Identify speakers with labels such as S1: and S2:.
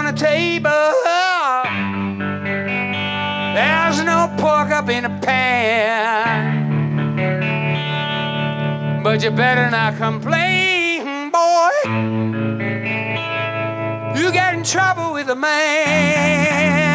S1: on the table. There's no pork up in the pan. But you better not complain, boy. You get in trouble with a man.